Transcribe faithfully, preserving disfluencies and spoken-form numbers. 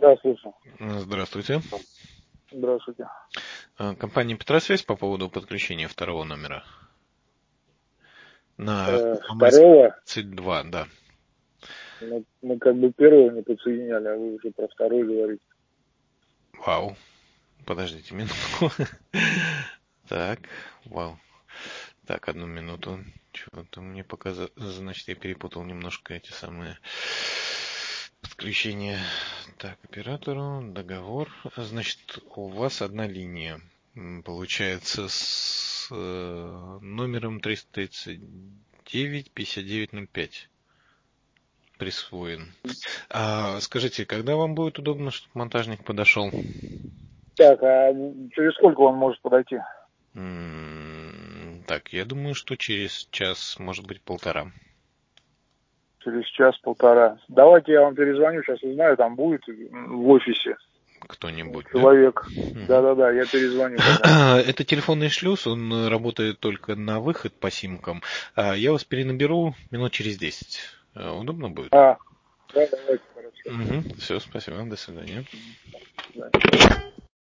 Да, слушаю. Здравствуйте. Здравствуйте. Компания Петросвязь по поводу подключения второго номера. На Э, второго? тридцать два, да. Мы, мы как бы первого не подсоединяли, а вы уже про второй говорите. Вау. Подождите минуту. Так, вау. Так, одну минуту. Чего-то мне показалось. Значит, я перепутал немножко эти самые подключения. Так, оператору, договор. Значит, у вас одна линия. Получается, с э, номером триста тридцать девять пятьдесят девять ноль пять присвоен. А скажите, когда вам будет удобно, чтобы монтажник подошел? Так, а через сколько он может подойти? М, Так, я думаю, что через час, может быть, полтора. Через час-полтора. Давайте я вам перезвоню, сейчас узнаю, там будет в офисе Кто-нибудь, да? человек. Мгм. Да-да-да, я перезвоню тогда. Это телефонный шлюз, он работает только на выход по симкам. А Я вас перенаберу минут через десять. Э, Удобно будет? А, да, давайте, хорошо. Угу. Все, спасибо, до свидания. До свидания.